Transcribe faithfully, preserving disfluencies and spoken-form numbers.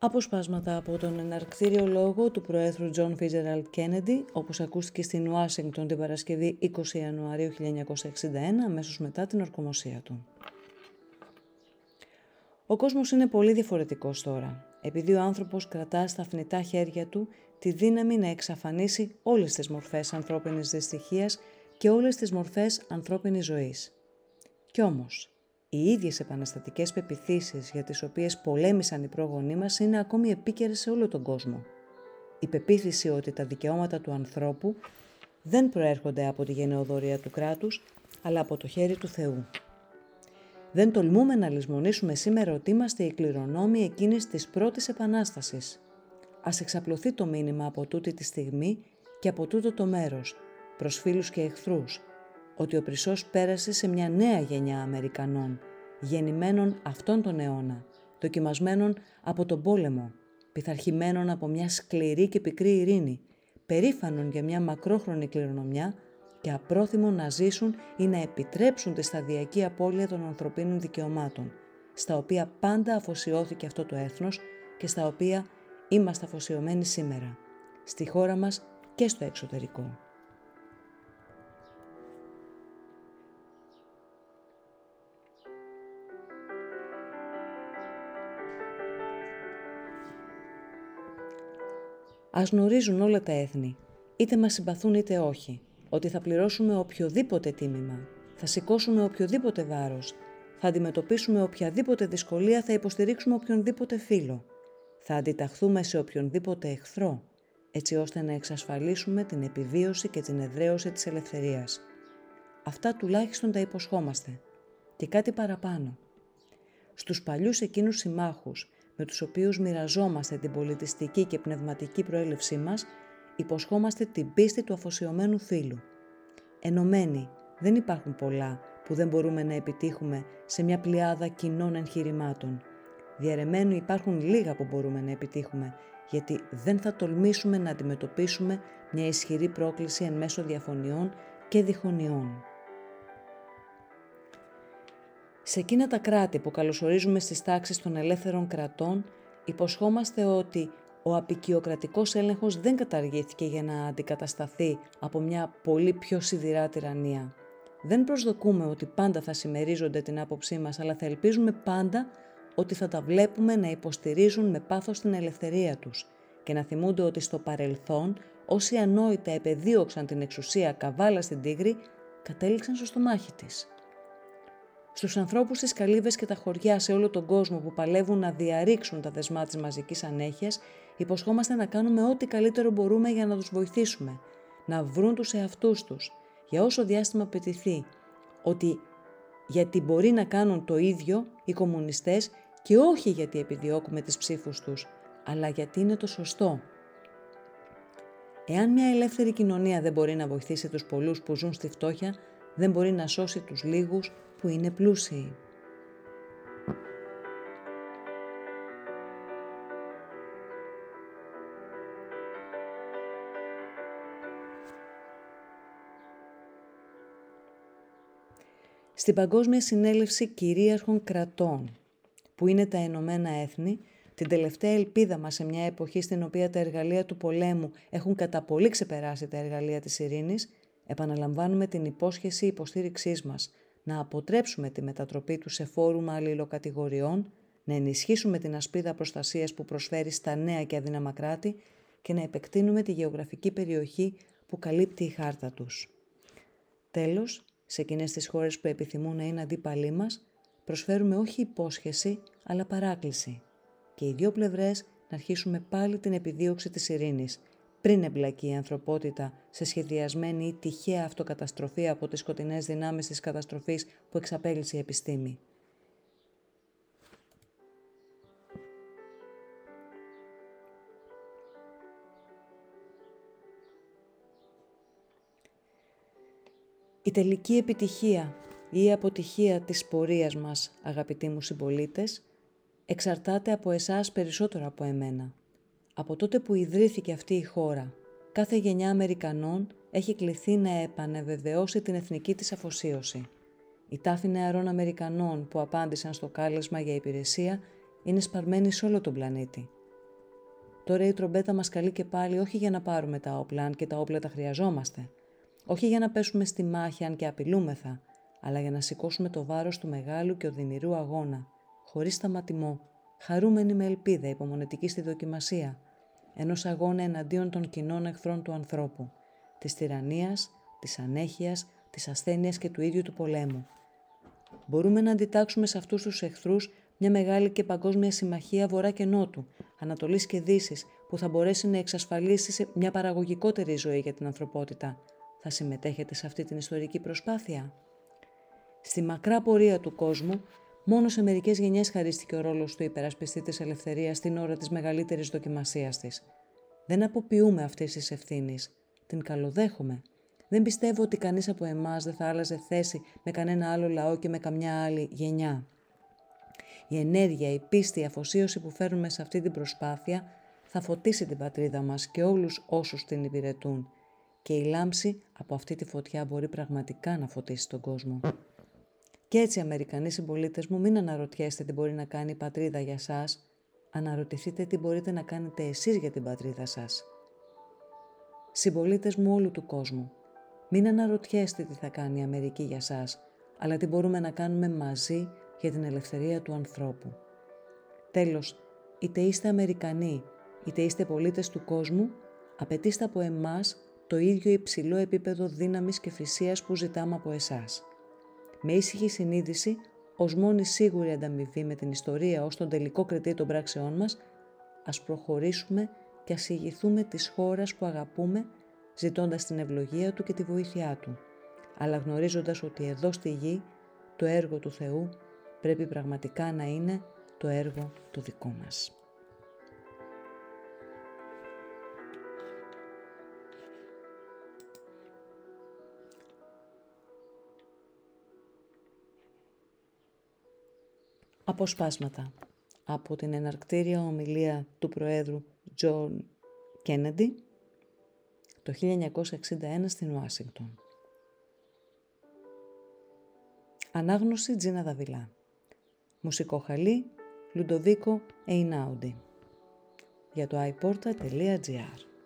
Αποσπάσματα από τον εναρκτήριο λόγο του Προέδρου Τζον Φίτζεραλντ Κέννεντι, όπως ακούστηκε στην Ουάσιγκτον την Παρασκευή είκοσι Ιανουαρίου χίλια εννιακόσια εξήντα ένα, αμέσως μετά την ορκομοσία του. Ο κόσμος είναι πολύ διαφορετικός τώρα, επειδή ο άνθρωπος κρατά στα θνητά χέρια του τη δύναμη να εξαφανίσει όλες τις μορφές ανθρώπινης δυστυχίας και όλες τις μορφές ανθρώπινης ζωής. Κι όμως, οι ίδιες επαναστατικές πεποιθήσεις για τις οποίες πολέμησαν οι πρόγονοί μας είναι ακόμη επίκαιρες σε όλο τον κόσμο. Η πεποίθηση ότι τα δικαιώματα του ανθρώπου δεν προέρχονται από τη γενεοδορία του κράτους, αλλά από το χέρι του Θεού. Δεν τολμούμε να λησμονήσουμε σήμερα ότι είμαστε οι κληρονόμοι εκείνης της πρώτης επανάστασης. Ας εξαπλωθεί το μήνυμα από τούτη τη στιγμή και από τούτο το μέρος, προς φίλους και εχθρούς, ότι ο Πρισός πέρασε σε μια νέα γενιά Αμερικανών, γεννημένων αυτόν τον αιώνα, δοκιμασμένων από τον πόλεμο, πειθαρχημένων από μια σκληρή και πικρή ειρήνη, περήφανων για μια μακρόχρονη κληρονομιά και απρόθυμων να ζήσουν ή να επιτρέψουν τη σταδιακή απώλεια των ανθρωπίνων δικαιωμάτων, στα οποία πάντα αφοσιώθηκε αυτό το έθνος και στα οποία είμαστε αφοσιωμένοι σήμερα, στη χώρα μας και στο εξωτερικό. Ας γνωρίζουν όλα τα έθνη, είτε μας συμπαθούν είτε όχι, ότι θα πληρώσουμε οποιοδήποτε τίμημα, θα σηκώσουμε οποιοδήποτε βάρος, θα αντιμετωπίσουμε οποιαδήποτε δυσκολία, θα υποστηρίξουμε οποιονδήποτε φίλο, θα αντιταχθούμε σε οποιονδήποτε εχθρό, έτσι ώστε να εξασφαλίσουμε την επιβίωση και την εδραίωση της ελευθερίας. Αυτά τουλάχιστον τα υποσχόμαστε. Και κάτι παραπάνω. Στους παλιούς εκείνους συμμάχους, με τους οποίους μοιραζόμαστε την πολιτιστική και πνευματική προέλευσή μας, υποσχόμαστε την πίστη του αφοσιωμένου φίλου. Ενωμένοι, δεν υπάρχουν πολλά που δεν μπορούμε να επιτύχουμε σε μια πλειάδα κοινών εγχειρημάτων. Διαιρεμένου υπάρχουν λίγα που μπορούμε να επιτύχουμε, γιατί δεν θα τολμήσουμε να αντιμετωπίσουμε μια ισχυρή πρόκληση εν μέσω διαφωνιών και διχονιών. Σε εκείνα τα κράτη που καλωσορίζουμε στις τάξεις των ελεύθερων κρατών, υποσχόμαστε ότι ο αποικιοκρατικός έλεγχος δεν καταργήθηκε για να αντικατασταθεί από μια πολύ πιο σιδηρά τυραννία. Δεν προσδοκούμε ότι πάντα θα συμμερίζονται την άποψή μας, αλλά θα ελπίζουμε πάντα ότι θα τα βλέπουμε να υποστηρίζουν με πάθος την ελευθερία τους και να θυμούνται ότι στο παρελθόν όσοι ανόητα επεδίωξαν την εξουσία καβάλα στην Τίγρη, κατέληξαν στο στομάχι της. Στους ανθρώπους στις καλύβες και τα χωριά σε όλο τον κόσμο που παλεύουν να διαρρήξουν τα δεσμά της μαζικής ανέχειας, υποσχόμαστε να κάνουμε ό,τι καλύτερο μπορούμε για να τους βοηθήσουμε, να βρουν τους εαυτούς τους, για όσο διάστημα απαιτηθεί, ότι γιατί μπορεί να κάνουν το ίδιο οι κομμουνιστές και όχι γιατί επιδιώκουμε τις ψήφους τους, αλλά γιατί είναι το σωστό. Εάν μια ελεύθερη κοινωνία δεν μπορεί να βοηθήσει τους πολλούς που ζουν στη φτώχεια, δεν μπορεί να σώσει τους λίγους που είναι πλούσιοι. Στην Παγκόσμια Συνέλευση Κυρίαρχων Κρατών, που είναι τα Ενωμένα Έθνη, την τελευταία ελπίδα μας σε μια εποχή στην οποία τα εργαλεία του πολέμου έχουν κατά πολύ ξεπεράσει τα εργαλεία της ειρήνης, επαναλαμβάνουμε την υπόσχεση υποστήριξής μας, να αποτρέψουμε τη μετατροπή του σε φόρουμα αλληλοκατηγοριών, να ενισχύσουμε την ασπίδα προστασίας που προσφέρει στα νέα και αδύναμα κράτη και να επεκτείνουμε τη γεωγραφική περιοχή που καλύπτει η χάρτα τους. Τέλος, σε εκείνες τις χώρες που επιθυμούν να είναι αντίπαλοι μας, προσφέρουμε όχι υπόσχεση, αλλά παράκληση και οι δύο πλευρές να αρχίσουμε πάλι την επιδίωξη της ειρήνης, πριν εμπλακεί η ανθρωπότητα σε σχεδιασμένη ή τυχαία αυτοκαταστροφή από τις σκοτεινές δυνάμεις της καταστροφής που εξαπέλυσε η επιστήμη. Η τελική επιτυχία ή η αποτυχία της πορείας μας, αγαπητοί μου συμπολίτες, εξαρτάται από εσάς περισσότερο από εμένα. Από τότε που ιδρύθηκε αυτή η χώρα, κάθε γενιά Αμερικανών έχει κληθεί να επανεβεβαιώσει την εθνική της αφοσίωση. Οι τάφοι νεαρών Αμερικανών που απάντησαν στο κάλεσμα για υπηρεσία είναι σπαρμένοι σε όλο τον πλανήτη. Τώρα η τρομπέτα μας καλεί και πάλι όχι για να πάρουμε τα όπλα, αν και τα όπλα τα χρειαζόμαστε. Όχι για να πέσουμε στη μάχη, αν και απειλούμεθα, αλλά για να σηκώσουμε το βάρος του μεγάλου και οδυνηρού αγώνα, χωρίς σταματημό, χαρούμενοι με ελπίδα, υπομονετικοί στη δοκιμασία, ενός αγώνα εναντίον των κοινών εχθρών του ανθρώπου, της τυραννίας, της ανέχειας, της ασθένειας και του ίδιου του πολέμου. Μπορούμε να αντιτάξουμε σε αυτούς τους εχθρούς μια μεγάλη και παγκόσμια συμμαχία βορρά και νότου, Ανατολής και Δύσης, που θα μπορέσει να εξασφαλίσει σε μια παραγωγικότερη ζωή για την ανθρωπότητα. Θα συμμετέχετε σε αυτή την ιστορική προσπάθεια? Στη μακρά πορεία του κόσμου, μόνο σε μερικές γενιές χαρίστηκε ο ρόλος του υπερασπιστή της ελευθερίας στην ώρα της μεγαλύτερης δοκιμασίας της. Δεν αποποιούμε αυτής της ευθύνης. Την καλοδέχομαι. Δεν πιστεύω ότι κανείς από εμάς δεν θα άλλαζε θέση με κανένα άλλο λαό και με καμιά άλλη γενιά. Η ενέργεια, η πίστη, η αφοσίωση που φέρνουμε σε αυτή την προσπάθεια θα φωτίσει την πατρίδα μας και όλους όσους την υπηρετούν. Και η λάμψη από αυτή τη φωτιά μπορεί πραγματικά να φωτίσει τον κόσμο. Και έτσι, Αμερικανοί συμπολίτες μου, μην αναρωτιέστε τι μπορεί να κάνει η πατρίδα για σας. Αναρωτηθείτε τι μπορείτε να κάνετε εσείς για την πατρίδα σας. Συμπολίτες μου όλου του κόσμου, μην αναρωτιέστε τι θα κάνει η Αμερική για σας, αλλά τι μπορούμε να κάνουμε μαζί για την ελευθερία του ανθρώπου. Τέλος, είτε είστε Αμερικανοί, είτε είστε πολίτες του κόσμου, απαιτήστε από εμάς το ίδιο υψηλό επίπεδο δύναμης και θυσίας που ζητάμε από εσάς. Με ήσυχη συνείδηση, ως μόνη σίγουρη ανταμοιβή με την ιστορία ως τον τελικό κριτή των πράξεών μας, ας προχωρήσουμε και ας ηγηθούμε της χώρας που αγαπούμε, ζητώντας την ευλογία Του και τη βοήθειά Του, αλλά γνωρίζοντας ότι εδώ στη γη το έργο του Θεού πρέπει πραγματικά να είναι το έργο το δικό μας. Αποσπάσματα από την εναρκτήρια ομιλία του Προέδρου Τζον Κέννεντι το χίλια εννιακόσια εξήντα ένα στην Ουάσιγκτον. Ανάγνωση Τζίνα Δαβιλά. Μουσικό χαλί Λουντοβίκο Εινάουντι. Για το άι πόρτα τελεία τζι άρ.